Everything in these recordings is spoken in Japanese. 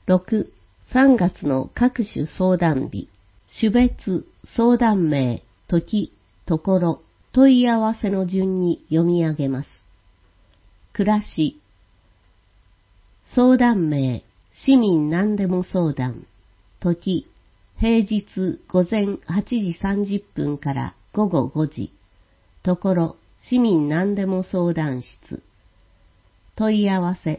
6、3月の各種相談日、種別、相談名、時、ところ、問い合わせの順に読み上げます。暮らし、相談名、市民何でも相談、時、平日午前8時30分から午後5時、ところ、市民何でも相談室、問い合わせ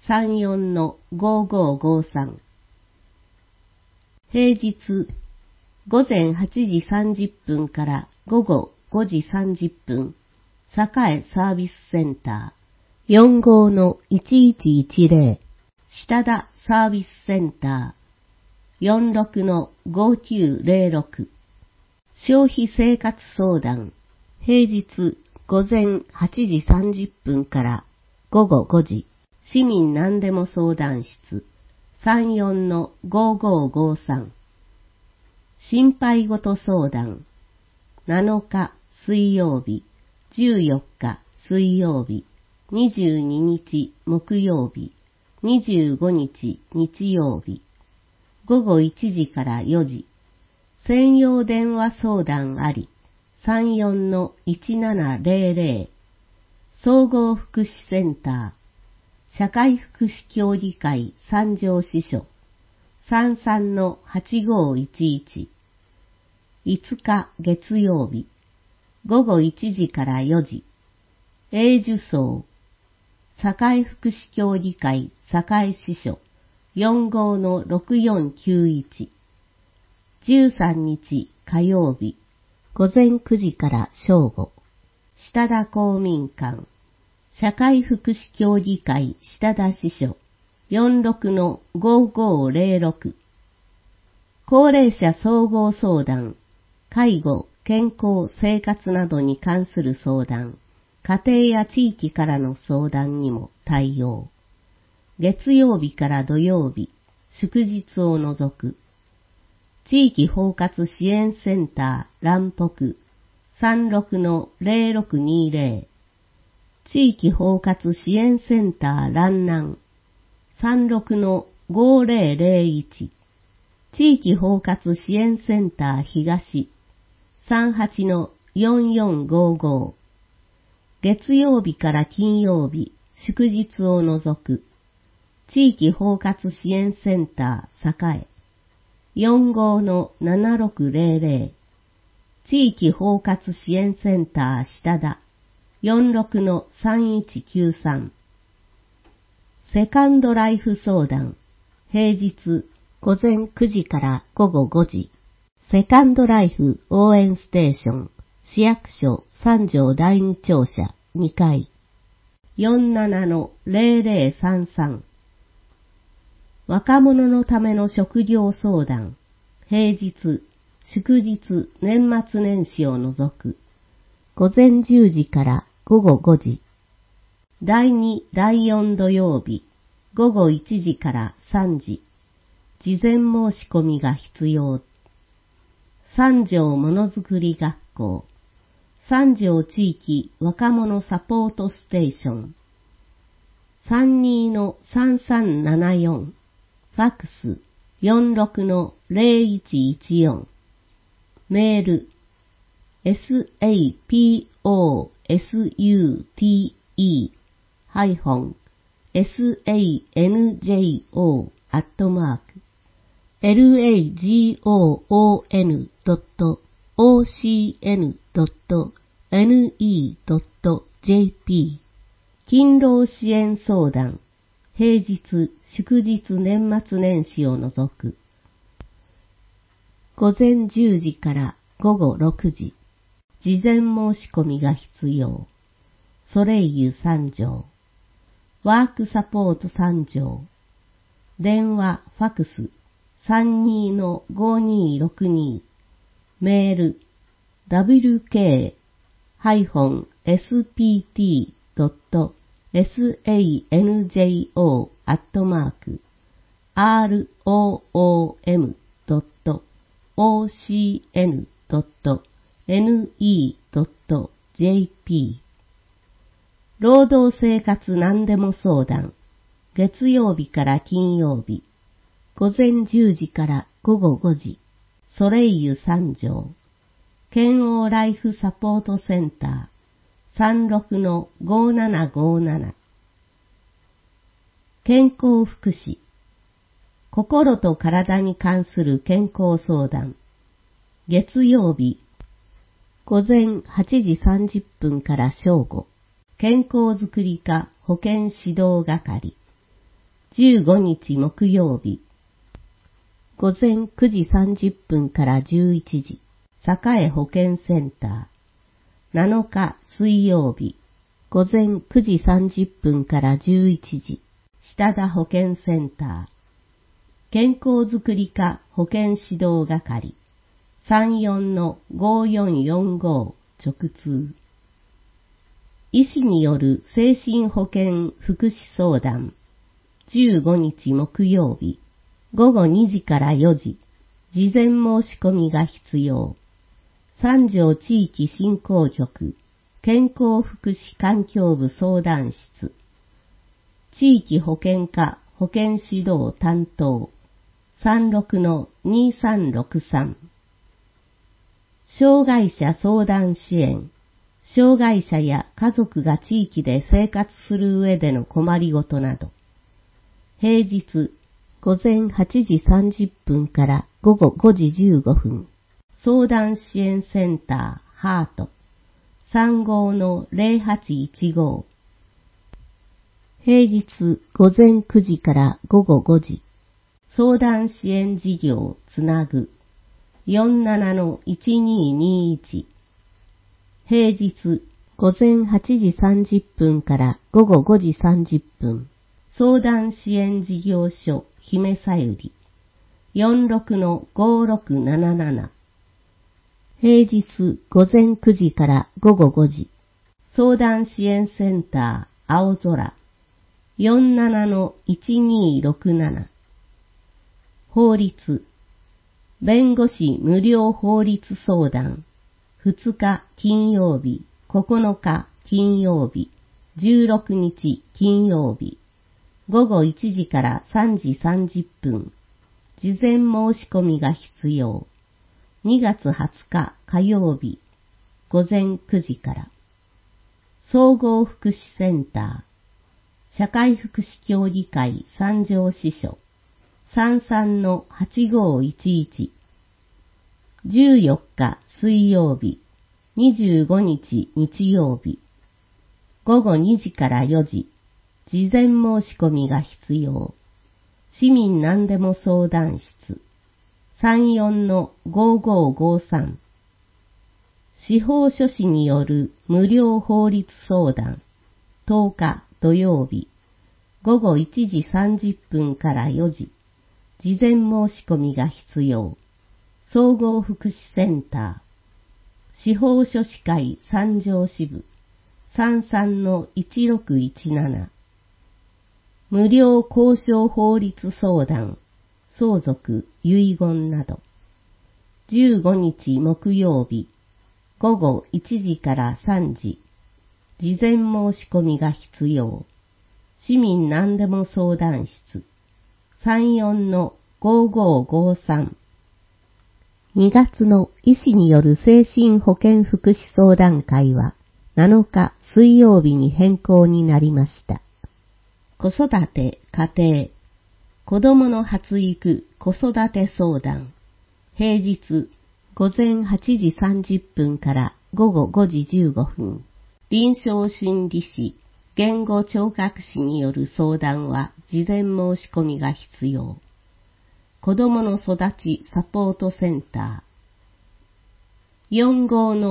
34-5553、平日午前8時30分から午後5時30分、栄サービスセンター 45-1110、下田サービスセンター 46-5906、消費生活相談、平日午前8時30分から午後5時、市民何でも相談室 34-5553、心配事相談、7日水曜日、14日水曜日、22日木曜日、25日日曜日、午後1時から4時、専用電話相談あり、34-1700、総合福祉センター、社会福祉協議会三条支所、33-8511、5日月曜日、午後1時から4時、永寿荘、社会福祉協議会堺支所、45-6491、13日火曜日、午前9時から正午、下田公民館、社会福祉協議会下田支所、46-5506、高齢者総合相談、介護、健康、生活などに関する相談、家庭や地域からの相談にも対応。月曜日から土曜日、祝日を除く。地域包括支援センター蘭北 36-0620、地域包括支援センター蘭南 36-5001、地域包括支援センター東 38-4455、月曜日から金曜日、祝日を除く。地域包括支援センター栄 45-7600、地域包括支援センター下田 46-3193、セカンドライフ相談、平日午前9時から午後5時、セカンドライフ応援ステーション、市役所三条第二庁舎2階、47-0033、若者のための職業相談、平日、祝日、年末年始を除く、午前10時から午後5時、第2、第4土曜日、午後1時から3時、事前申し込みが必要。三条ものづくり学校、三条地域若者サポートステーション、32-3374、ファックス 46-0114、メール sanjo.lagon.ocn.ne.jp 勤労支援相談、平日、祝日、年末年始を除く。午前10時から午後6時、事前申し込みが必要。ソレイユ三条、ワークサポート三条、電話、ファクス 32-5262、メール wwk-sanjo@rom.ocn.ne.jp 労働生活何でも相談、月曜日から金曜日、 午前10時から午後5時、ソレイユ3条、県央ライフサポートセンター 36-5757。健康福祉、心と体に関する健康相談、月曜日、午前8時30分から正午、健康づくり課保健指導係、15日木曜日、午前9時30分から11時、栄保健センター、7日水曜日、午前9時30分から11時、下田保健センター、健康づくり課保健指導係、34-5445直通。医師による精神保健福祉相談、15日木曜日、午後2時から4時、事前申し込みが必要。三条地域振興局、健康福祉環境部相談室、地域保健課保健指導担当、36-2363。障害者相談支援、障害者や家族が地域で生活する上での困りごとなど、平日午前8時30分から午後5時15分、相談支援センターハート 35-0815。平日午前9時から午後5時、相談支援事業つなぐ 47-1221。平日午前8時30分から午後5時30分、相談支援事業所姫さゆり 46-5677。平日午前9時から午後5時、相談支援センター青空 47-1267。法律、弁護士無料法律相談、2日金曜日、9日金曜日、16日金曜日、午後1時から3時30分、事前申し込みが必要。2月20日火曜日、午前9時から。総合福祉センター、社会福祉協議会三条支所、33-8511。14日水曜日、25日日曜日、午後2時から4時、事前申し込みが必要。市民何でも相談室、34-5553。司法書士による無料法律相談、10日土曜日、午後1時30分から4時、事前申し込みが必要。総合福祉センター、司法書士会三条支部、33-1617。無料交渉法律相談、相続、遺言など。15日木曜日、午後1時から3時、事前申し込みが必要。市民何でも相談室、34-5553。2月の医師による精神保健福祉相談会は7日水曜日に変更になりました。子育て家庭、子供の発育子育て相談、平日午前8時30分から午後5時15分、臨床心理士、言語聴覚士による相談は事前申し込みが必要。子供の育ちサポートセンター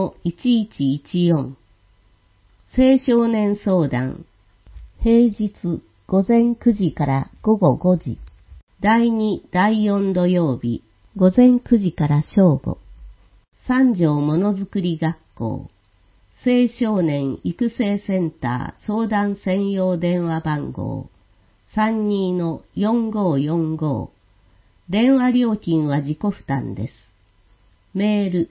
45-1114。青少年相談、平日午前9時から午後5時、第2、第4土曜日、午前9時から正午、三条ものづくり学校、青少年育成センター相談専用電話番号、32-4545。電話料金は自己負担です。メー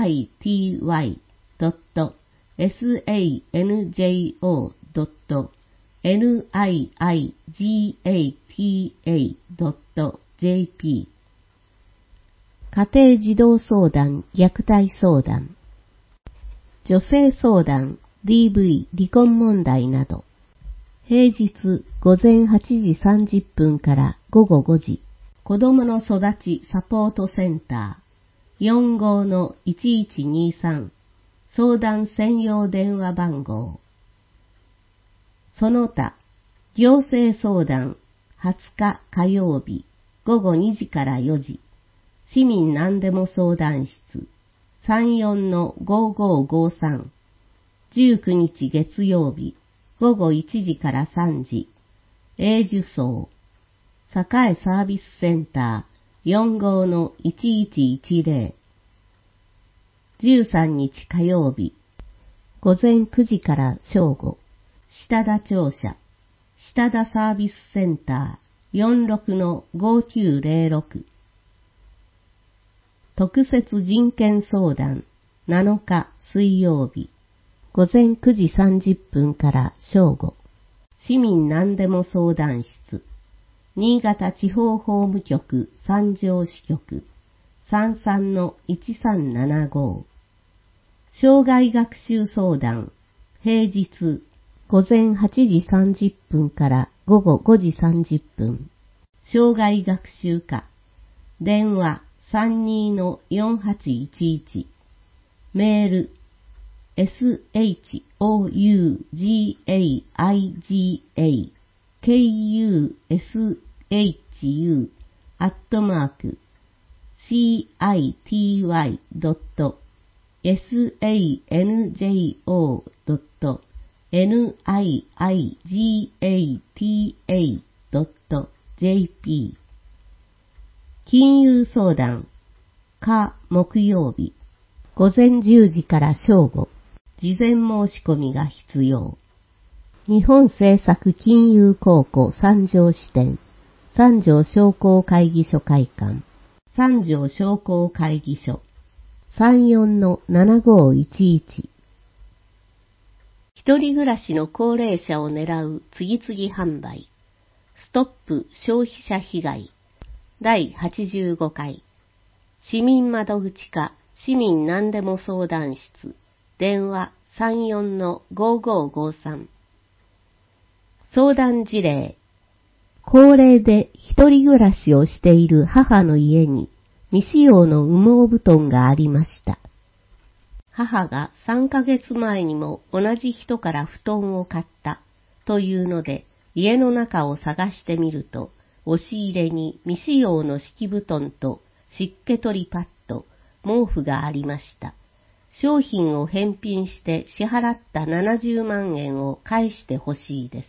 ル、sodan@city.sanjo.jp niigata.jp 家庭児童相談虐待相談女性相談 DV 離婚問題など平日午前8時30分から午後5時子どもの育ちサポートセンター 45-1123 相談専用電話番号その他行政相談20日火曜日午後2時から4時市民何でも相談室 34-5553 19日月曜日午後1時から3時永寿荘栄サービスセンター 45-1110 13日火曜日午前9時から正午下田庁舎下田サービスセンター 46-5906 特設人権相談7日水曜日午前9時30分から正午市民何でも相談室新潟地方法務局三条支局 33-1375 障害学習相談平日午前8時30分から午後5時30分障害学習課電話 32-4811 メール shoukusu@city.niigata.jp 金融相談火木曜日午前10時から正午事前申し込みが必要日本政策金融公庫三条支店三条商工会議所会館三条商工会議所 34-7511 一人暮らしの高齢者を狙う次々販売ストップ消費者被害第85回市民窓口課市民何でも相談室電話 34-5553 相談事例高齢で一人暮らしをしている母の家に未使用の羽毛布団がありました。母が3ヶ月前にも同じ人から布団を買ったというので家の中を探してみると押し入れに未使用の敷布団と湿気取りパッド、毛布がありました。商品を返品して支払った70万円を返してほしいです。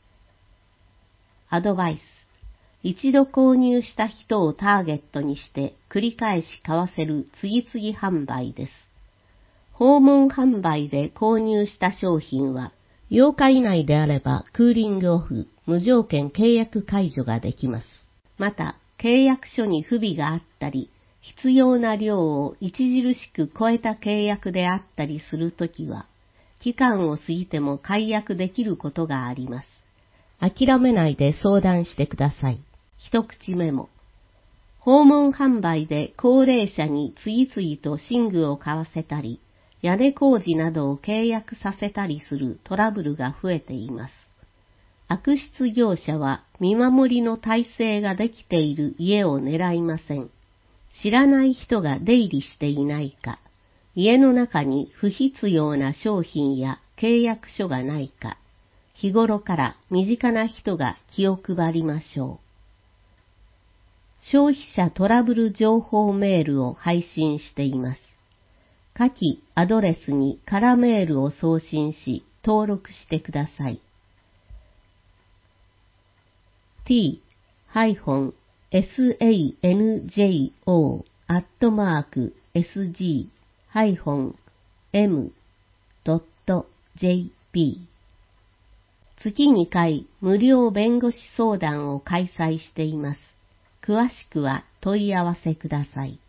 アドバイス。一度購入した人をターゲットにして繰り返し買わせる次々販売です。訪問販売で購入した商品は8日以内であればクーリングオフ、無条件契約解除ができます。また、契約書に不備があったり、必要な量を著しく超えた契約であったりするときは、期間を過ぎても解約できることがあります。諦めないで相談してください。一口メモ。訪問販売で高齢者に次々と寝具を買わせたり、屋根工事などを契約させたりするトラブルが増えています。悪質業者は見守りの体制ができている家を狙いません。知らない人が出入りしていないか、家の中に不必要な商品や契約書がないか、日頃から身近な人が気を配りましょう。消費者トラブル情報メールを配信しています。下記アドレスに空メールを送信し登録してください。t-sanjo.sg-m.jp 月2回無料弁護士相談を開催しています。詳しくは問い合わせください。